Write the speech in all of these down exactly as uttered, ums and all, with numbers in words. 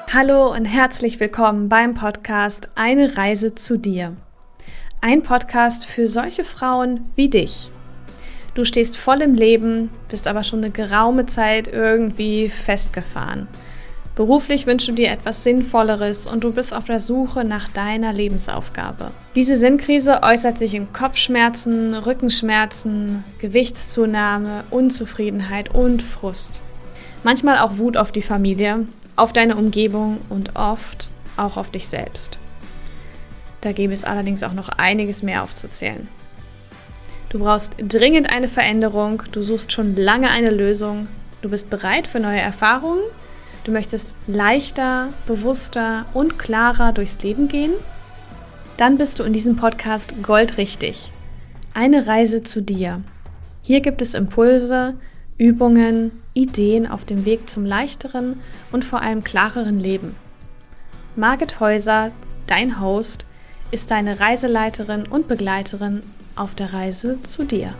Hallo und herzlich willkommen beim Podcast Eine Reise zu dir. Ein Podcast für solche Frauen wie dich. Du stehst voll im Leben, bist aber schon eine geraume Zeit irgendwie festgefahren. Beruflich wünschst du dir etwas Sinnvolleres und du bist auf der Suche nach deiner Lebensaufgabe. Diese Sinnkrise äußert sich in Kopfschmerzen, Rückenschmerzen, Gewichtszunahme, Unzufriedenheit und Frust. Manchmal auch Wut auf die Familie, auf deine Umgebung und oft auch auf dich selbst. Da gäbe es allerdings auch noch einiges mehr aufzuzählen. Du brauchst dringend eine Veränderung, du suchst schon lange eine Lösung, du bist bereit für neue Erfahrungen, du möchtest leichter, bewusster und klarer durchs Leben gehen? Dann bist du in diesem Podcast goldrichtig. Eine Reise zu dir. Hier gibt es Impulse, Übungen, Ideen auf dem Weg zum leichteren und vor allem klareren Leben. Margit Häuser, dein Host, ist deine Reiseleiterin und Begleiterin auf der Reise zu dir.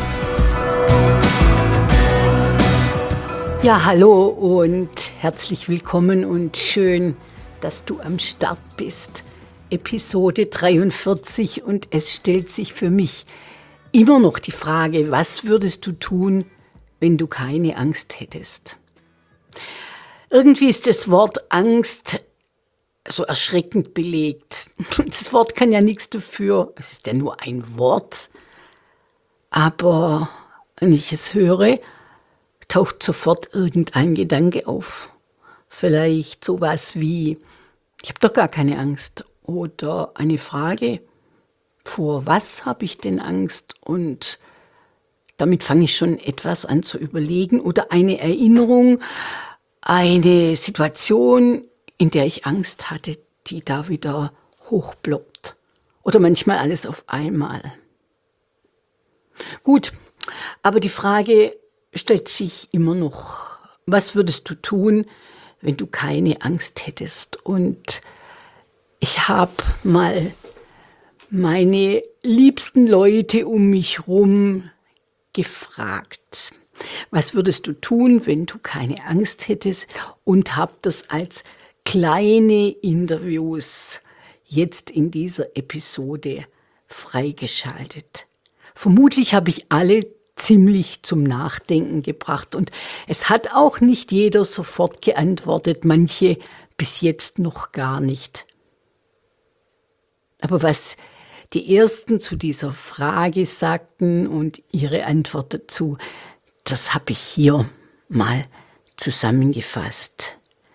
Ja, hallo und herzlich willkommen und schön, dass du am Start bist. Episode dreiundvierzig und es stellt sich für mich immer noch die Frage, was würdest du tun, wenn du keine Angst hättest? Irgendwie ist das Wort Angst so erschreckend belegt. Das Wort kann ja nichts dafür, es ist ja nur ein Wort. Aber wenn ich es höre, taucht sofort irgendein Gedanke auf. Vielleicht sowas wie, ich habe doch gar keine Angst. Oder eine Frage, vor was habe ich denn Angst? Und damit fange ich schon etwas an zu überlegen. Oder eine Erinnerung, eine Situation, in der ich Angst hatte, die da wieder hochploppt. Oder manchmal alles auf einmal. Gut, aber die Frage stellt sich immer noch, was würdest du tun, wenn du keine Angst hättest? Und ich habe mal meine liebsten Leute um mich herum gefragt, was würdest du tun, wenn du keine Angst hättest? Und habe das als kleine Interviews jetzt in dieser Episode freigeschaltet. Vermutlich habe ich alle ziemlich zum Nachdenken gebracht und es hat auch nicht jeder sofort geantwortet, manche bis jetzt noch gar nicht. Aber was die Ersten zu dieser Frage sagten und ihre Antwort dazu, das habe ich hier mal zusammengefasst.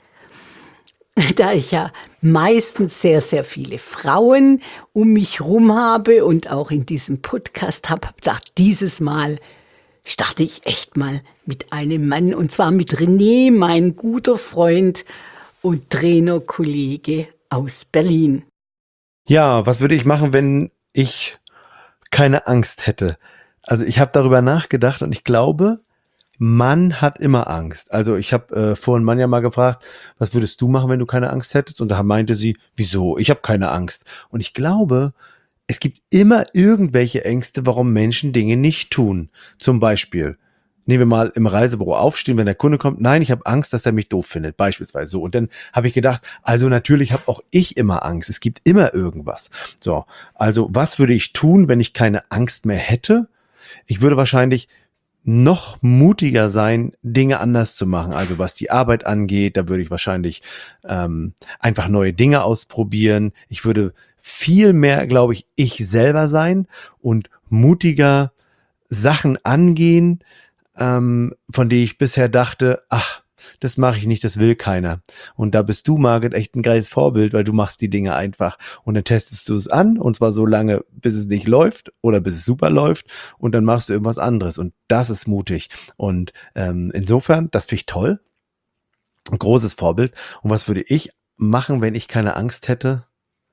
Da ich ja meistens sehr, sehr viele Frauen um mich herum habe und auch in diesem Podcast habe, habe ich gedacht, dieses Mal starte ich echt mal mit einem Mann und zwar mit René, mein guter Freund und Trainerkollege aus Berlin. Ja, was würde ich machen, wenn ich keine Angst hätte? Also ich habe darüber nachgedacht und ich glaube, man hat immer Angst. Also ich habe äh, vorhin Manja mal gefragt, was würdest du machen, wenn du keine Angst hättest? Und da meinte sie, wieso? Ich habe keine Angst. Und ich glaube, es gibt immer irgendwelche Ängste, warum Menschen Dinge nicht tun. Zum Beispiel, nehmen wir mal im Reisebüro aufstehen, wenn der Kunde kommt, nein, ich habe Angst, dass er mich doof findet, beispielsweise so. Und dann habe ich gedacht, also natürlich habe auch ich immer Angst. Es gibt immer irgendwas. So, also was würde ich tun, wenn ich keine Angst mehr hätte? Ich würde wahrscheinlich noch mutiger sein, Dinge anders zu machen. Also was die Arbeit angeht, da würde ich wahrscheinlich ähm, einfach neue Dinge ausprobieren. Ich würde viel mehr, glaube ich, ich selber sein und mutiger Sachen angehen, ähm, von denen ich bisher dachte, ach, das mache ich nicht, das will keiner. Und da bist du, Margit, echt ein geiles Vorbild, weil du machst die Dinge einfach und dann testest du es an und zwar so lange, bis es nicht läuft oder bis es super läuft und dann machst du irgendwas anderes und das ist mutig. Und ähm, insofern, das finde ich toll, ein großes Vorbild. Und was würde ich machen, wenn ich keine Angst hätte?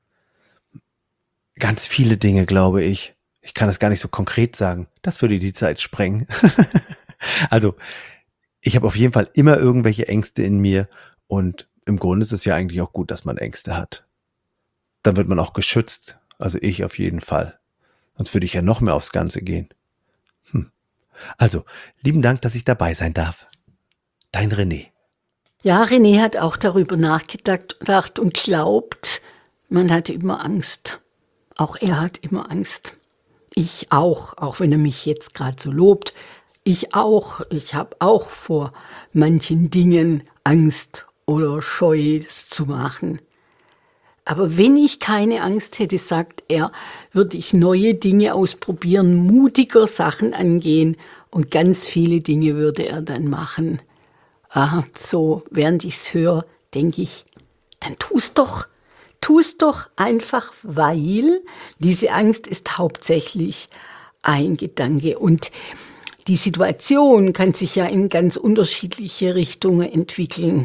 Ganz viele Dinge, glaube ich. Ich kann das gar nicht so konkret sagen. Das würde die Zeit sprengen. Also, ich habe auf jeden Fall immer irgendwelche Ängste in mir und im Grunde ist es ja eigentlich auch gut, dass man Ängste hat. Dann wird man auch geschützt. Also ich auf jeden Fall. Sonst würde ich ja noch mehr aufs Ganze gehen. Hm. Also, lieben Dank, dass ich dabei sein darf. Dein René. Ja, René hat auch darüber nachgedacht und glaubt, man hatte immer Angst. Auch er hat immer Angst. Ich auch, auch wenn er mich jetzt gerade so lobt. Ich auch, ich habe auch vor manchen Dingen Angst oder Scheu, das zu machen. Aber wenn ich keine Angst hätte, sagt er, würde ich neue Dinge ausprobieren, mutiger Sachen angehen und ganz viele Dinge würde er dann machen. Ah, so, während ich es höre, denke ich, dann tu's doch. Tu's doch einfach, weil diese Angst ist hauptsächlich ein Gedanke. Und die Situation kann sich ja in ganz unterschiedliche Richtungen entwickeln.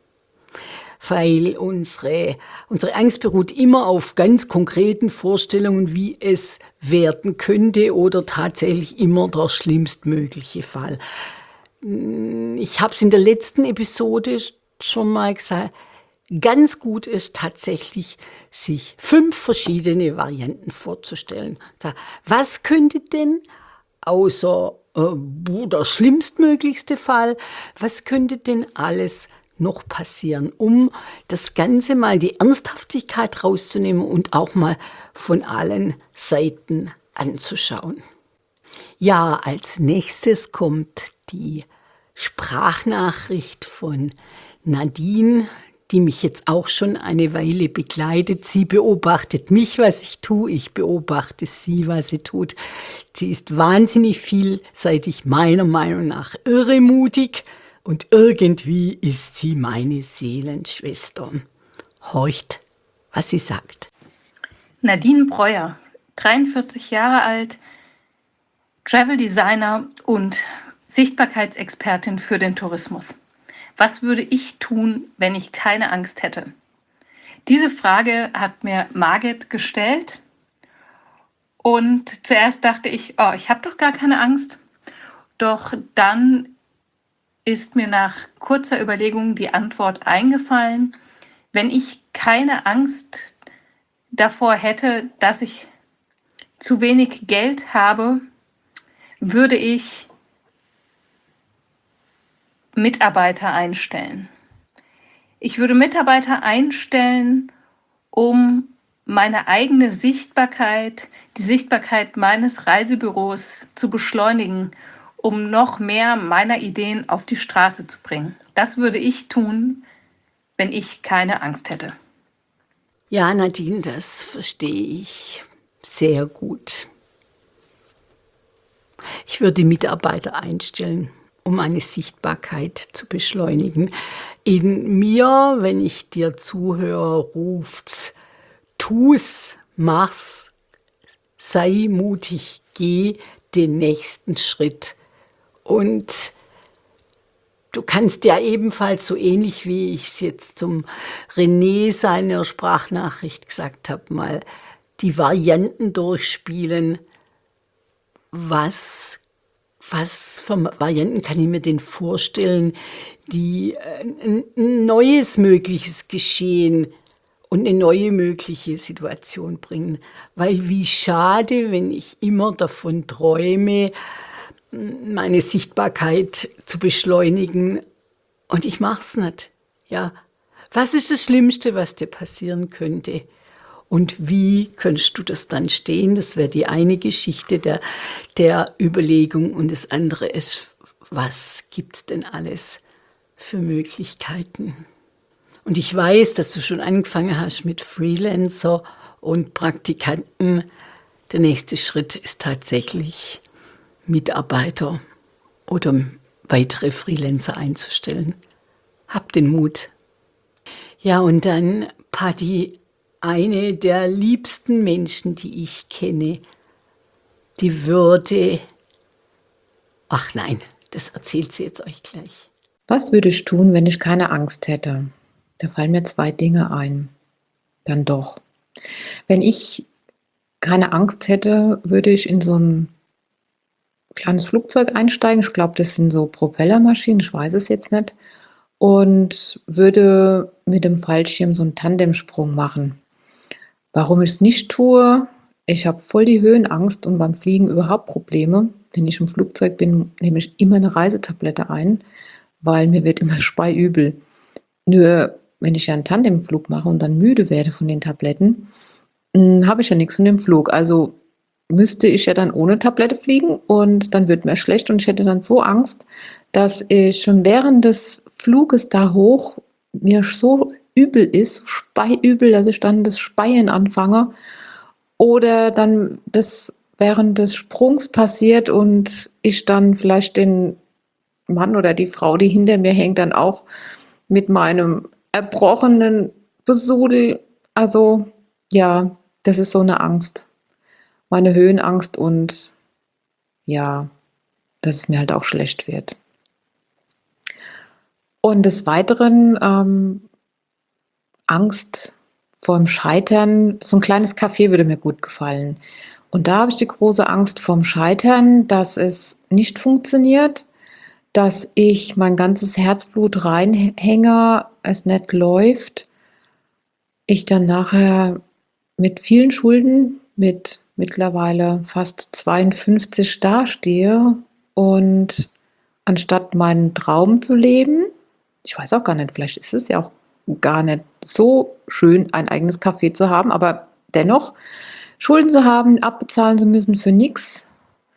Weil unsere, unsere Angst beruht immer auf ganz konkreten Vorstellungen, wie es werden könnte oder tatsächlich immer der schlimmstmögliche Fall. Ich habe es in der letzten Episode schon mal gesagt, ganz gut ist tatsächlich, sich fünf verschiedene Varianten vorzustellen. Was könnte denn außer äh, der schlimmstmöglichste Fall, was könnte denn alles noch passieren, um das Ganze mal die Ernsthaftigkeit rauszunehmen und auch mal von allen Seiten anzuschauen. Ja, als nächstes kommt die Sprachnachricht von Nadine, die mich jetzt auch schon eine Weile begleitet. Sie beobachtet mich, was ich tue. Ich beobachte sie, was sie tut. Sie ist wahnsinnig vielseitig, meiner Meinung nach irre mutig. Und irgendwie ist sie meine Seelenschwester. Horcht, was sie sagt. Nadine Breuer, dreiundvierzig Jahre alt, Travel Designer und Sichtbarkeitsexpertin für den Tourismus. Was würde ich tun, wenn ich keine Angst hätte? Diese Frage hat mir Margit gestellt und zuerst dachte ich, oh, ich habe doch gar keine Angst. Doch dann ist mir nach kurzer Überlegung die Antwort eingefallen, wenn ich keine Angst davor hätte, dass ich zu wenig Geld habe, würde ich Mitarbeiter einstellen. Ich würde Mitarbeiter einstellen, um meine eigene Sichtbarkeit, die Sichtbarkeit meines Reisebüros zu beschleunigen, um noch mehr meiner Ideen auf die Straße zu bringen. Das würde ich tun, wenn ich keine Angst hätte. Ja, Nadine, das verstehe ich sehr gut. Ich würde Mitarbeiter einstellen, um meine Sichtbarkeit zu beschleunigen. In mir, wenn ich dir zuhöre, ruft's, tu's, mach's, sei mutig, geh den nächsten Schritt. Und du kannst ja ebenfalls, so ähnlich wie ich es jetzt zum René seiner Sprachnachricht gesagt habe, mal die Varianten durchspielen. Was, was für Varianten kann ich mir denn vorstellen, die ein, ein neues mögliches Geschehen und eine neue mögliche Situation bringen? Weil wie schade, wenn ich immer davon träume, meine Sichtbarkeit zu beschleunigen und ich mach's nicht. Ja, was ist das Schlimmste, was dir passieren könnte? Und wie könntest du das dann stehen? Das wäre die eine Geschichte der, der Überlegung. Und das andere ist, was gibt's denn alles für Möglichkeiten? Und ich weiß, dass du schon angefangen hast mit Freelancer und Praktikanten. Der nächste Schritt ist tatsächlich, Mitarbeiter oder weitere Freelancer einzustellen. Hab den Mut. Ja, und dann, Patti, eine der liebsten Menschen, die ich kenne, die würde, ach nein, das erzählt sie jetzt euch gleich. Was würde ich tun, wenn ich keine Angst hätte? Da fallen mir zwei Dinge ein. Dann doch. Wenn ich keine Angst hätte, würde ich in so ein kleines Flugzeug einsteigen. Ich glaube, das sind so Propellermaschinen, ich weiß es jetzt nicht. Und würde mit dem Fallschirm so einen Tandemsprung machen. Warum ich es nicht tue? Ich habe voll die Höhenangst und beim Fliegen überhaupt Probleme. Wenn ich im Flugzeug bin, nehme ich immer eine Reisetablette ein, weil mir wird immer speiübel. Nur wenn ich ja einen Tandemflug mache und dann müde werde von den Tabletten, hm, habe ich ja nichts von dem Flug. Also müsste ich ja dann ohne Tablette fliegen und dann wird mir schlecht und ich hätte dann so Angst, dass ich schon während des Fluges da hoch mir so übel ist, speiübel, dass ich dann das Speien anfange oder dann das während des Sprungs passiert und ich dann vielleicht den Mann oder die Frau, die hinter mir hängt, dann auch mit meinem erbrochenen Besudel. Also ja, das ist so eine Angst, meine Höhenangst und ja, dass es mir halt auch schlecht wird. Und des Weiteren ähm, Angst vorm Scheitern. So ein kleines Café würde mir gut gefallen. Und da habe ich die große Angst vorm Scheitern, dass es nicht funktioniert, dass ich mein ganzes Herzblut reinhänge, es nicht läuft, ich dann nachher mit vielen Schulden, mit mittlerweile fast zweiundfünfzig dastehe und anstatt meinen Traum zu leben, ich weiß auch gar nicht, vielleicht ist es ja auch gar nicht so schön, ein eigenes Café zu haben, aber dennoch Schulden zu haben, abbezahlen zu müssen für nichts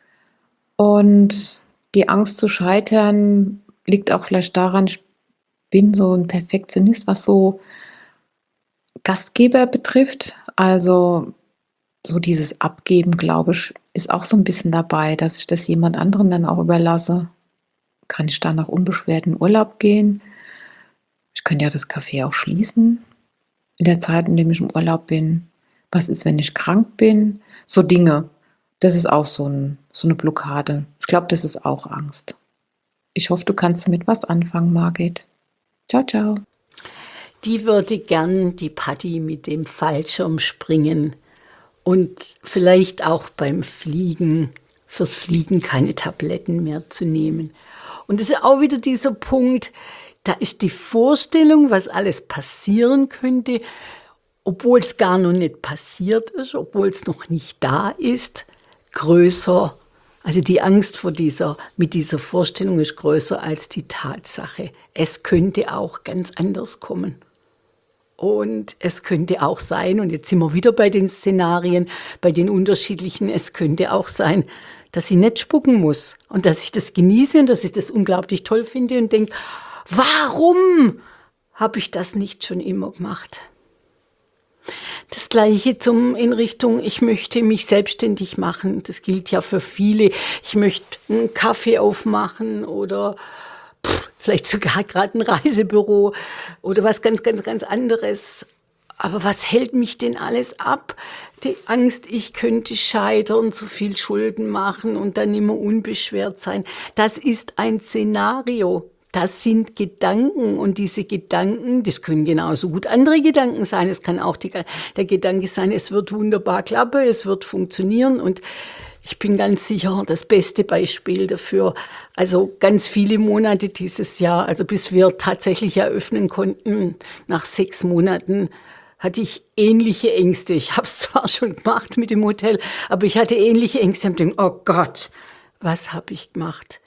und die Angst zu scheitern liegt auch vielleicht daran, ich bin so ein Perfektionist, was so Gastgeber betrifft. Also so dieses Abgeben, glaube ich, ist auch so ein bisschen dabei, dass ich das jemand anderen dann auch überlasse. Kann ich danach unbeschwert in Urlaub gehen? Ich könnte ja das Café auch schließen in der Zeit, in der ich im Urlaub bin. Was ist, wenn ich krank bin? So Dinge. Das ist auch so, ein, so eine Blockade. Ich glaube, das ist auch Angst. Ich hoffe, du kannst damit was anfangen, Margit. Ciao, ciao. Die würde gern die Patti mit dem Fallschirm springen und vielleicht auch beim Fliegen, fürs Fliegen keine Tabletten mehr zu nehmen. Und das ist auch wieder dieser Punkt, da ist die Vorstellung, was alles passieren könnte, obwohl es gar noch nicht passiert ist, obwohl es noch nicht da ist, größer. Also die Angst vor dieser, mit dieser Vorstellung ist größer als die Tatsache. Es könnte auch ganz anders kommen. Und es könnte auch sein, und jetzt sind wir wieder bei den Szenarien, bei den unterschiedlichen, es könnte auch sein, dass ich nicht spucken muss und dass ich das genieße und dass ich das unglaublich toll finde und denke, warum habe ich das nicht schon immer gemacht? Das Gleiche zum, in Richtung, ich möchte mich selbstständig machen. Das gilt ja für viele. Ich möchte einen Kaffee aufmachen oder pff, vielleicht sogar gerade ein Reisebüro oder was ganz, ganz, ganz anderes. Aber was hält mich denn alles ab? Die Angst, ich könnte scheitern, zu viel Schulden machen und dann immer unbeschwert sein. Das ist ein Szenario. Das sind Gedanken und diese Gedanken, das können genauso gut andere Gedanken sein. Es kann auch die, der Gedanke sein, es wird wunderbar klappen, es wird funktionieren und ich bin ganz sicher, das beste Beispiel dafür, also ganz viele Monate dieses Jahr, also bis wir tatsächlich eröffnen konnten, nach sechs Monaten, hatte ich ähnliche Ängste. Ich habe es zwar schon gemacht mit dem Hotel, aber ich hatte ähnliche Ängste und dachte, oh Gott, was habe ich gemacht?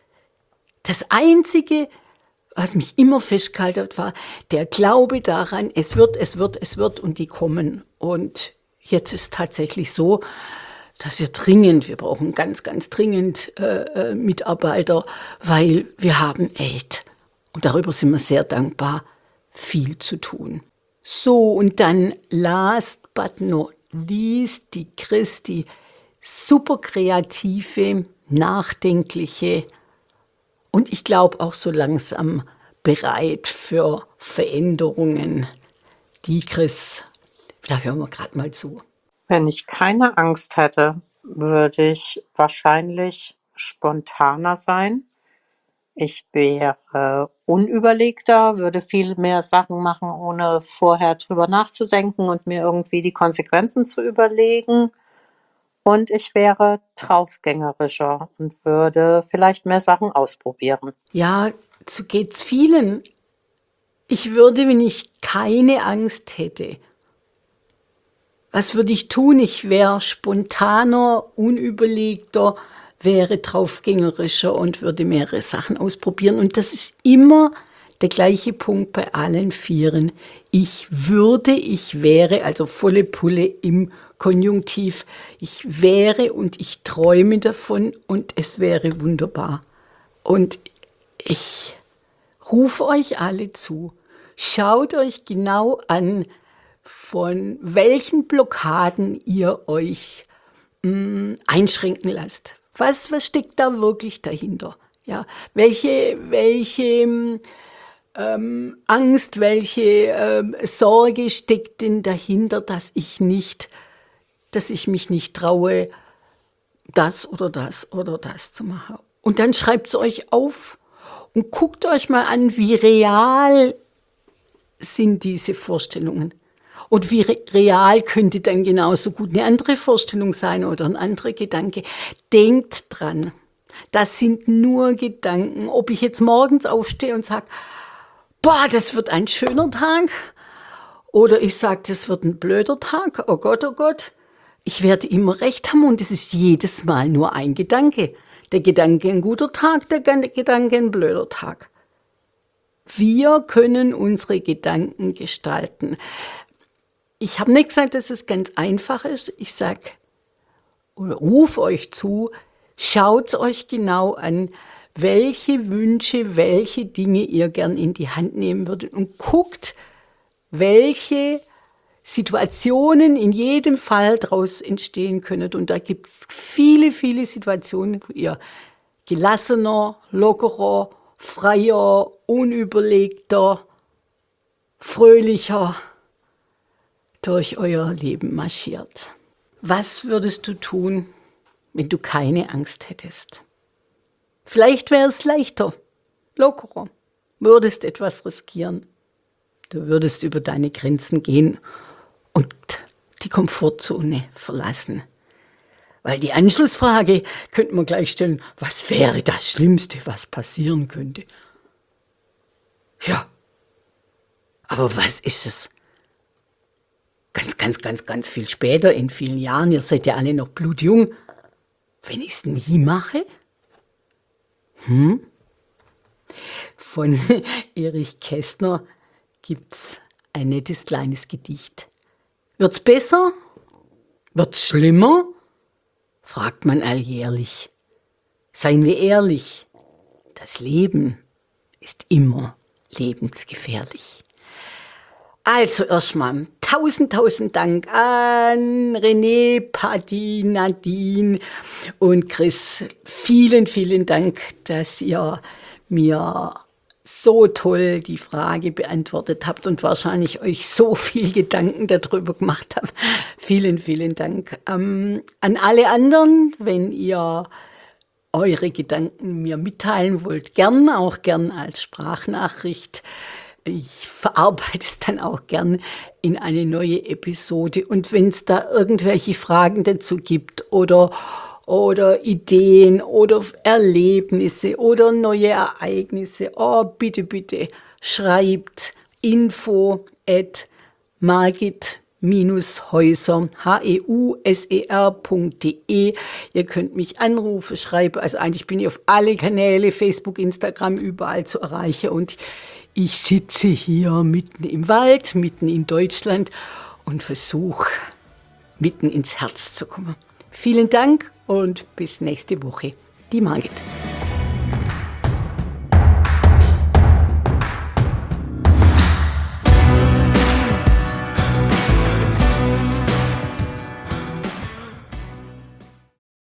Das Einzige, was mich immer festgehalten hat, war der Glaube daran, es wird, es wird, es wird und die kommen. Und jetzt ist es tatsächlich so, dass wir dringend, wir brauchen ganz, ganz dringend äh, äh, Mitarbeiter, weil wir haben echt, und darüber sind wir sehr dankbar, viel zu tun. So, und dann last but not least die Christi, super kreative, nachdenkliche und ich glaube auch so langsam bereit für Veränderungen. Die Chris, da hören wir gerade mal zu. Wenn ich keine Angst hätte, würde ich wahrscheinlich spontaner sein. Ich wäre unüberlegter, würde viel mehr Sachen machen, ohne vorher drüber nachzudenken und mir irgendwie die Konsequenzen zu überlegen. Und ich wäre draufgängerischer und würde vielleicht mehr Sachen ausprobieren. Ja, so geht's vielen. Ich würde, wenn ich keine Angst hätte, was würde ich tun? Ich wäre spontaner, unüberlegter, wäre draufgängerischer und würde mehrere Sachen ausprobieren. Und das ist immer der gleiche Punkt bei allen Vieren. Ich würde, ich wäre, also volle Pulle im Konjunktiv. Ich wäre und ich träume davon und es wäre wunderbar. Und ich rufe euch alle zu. Schaut euch genau an, von welchen Blockaden ihr euch mh, einschränken lasst. Was, was steckt da wirklich dahinter? Ja, welche, welche ähm, Angst, welche ähm, Sorge steckt denn dahinter, dass ich nicht, dass ich mich nicht traue, das oder das oder das zu machen? Und dann schreibt es euch auf und guckt euch mal an, wie real sind diese Vorstellungen. Und wie real könnte dann genauso gut eine andere Vorstellung sein oder ein anderer Gedanke. Denkt dran, das sind nur Gedanken. Ob ich jetzt morgens aufstehe und sage, boah, das wird ein schöner Tag. Oder ich sage, das wird ein blöder Tag. Oh Gott, oh Gott. Ich werde immer recht haben und es ist jedes Mal nur ein Gedanke. Der Gedanke ein guter Tag, der Gedanke ein blöder Tag. Wir können unsere Gedanken gestalten. Ich habe nicht gesagt, dass es ganz einfach ist. Ich sage, oder rufe euch zu, schaut euch genau an, welche Wünsche, welche Dinge ihr gern in die Hand nehmen würdet und guckt, welche Situationen in jedem Fall daraus entstehen können. Und da gibt es viele, viele Situationen, wo ihr gelassener, lockerer, freier, unüberlegter, fröhlicher durch euer Leben marschiert. Was würdest du tun, wenn du keine Angst hättest? Vielleicht wäre es leichter, lockerer, würdest etwas riskieren. Du würdest über deine Grenzen gehen und die Komfortzone verlassen. Weil die Anschlussfrage könnte man gleich stellen, was wäre das Schlimmste, was passieren könnte? Ja, aber was ist es? Ganz, ganz, ganz, ganz viel später, in vielen Jahren, ihr seid ja alle noch blutjung, wenn ich es nie mache? Hm? Von Erich Kästner gibt's ein nettes kleines Gedicht. Wird's besser? Wird's schlimmer? Fragt man alljährlich. Seien wir ehrlich, das Leben ist immer lebensgefährlich. Also erstmal tausend, tausend Dank an René, Patti, Nadine und Chris. Vielen, vielen Dank, dass ihr mir so toll die Frage beantwortet habt und wahrscheinlich euch so viel Gedanken darüber gemacht habt. Vielen, vielen Dank. Ähm, an alle anderen, wenn ihr eure Gedanken mir mitteilen wollt, gern, auch gern als Sprachnachricht. Ich verarbeite es dann auch gern in eine neue Episode. Und wenn es da irgendwelche Fragen dazu gibt oder, oder Ideen oder Erlebnisse oder neue Ereignisse, oh, bitte, bitte, schreibt info at margit Häuser, H E U S E R Punkt D E. Ihr könnt mich anrufen, schreiben. Also eigentlich bin ich auf alle Kanäle, Facebook, Instagram, überall zu erreichen. Und ich sitze hier mitten im Wald, mitten in Deutschland und versuche, mitten ins Herz zu kommen. Vielen Dank und bis nächste Woche. Die Margit.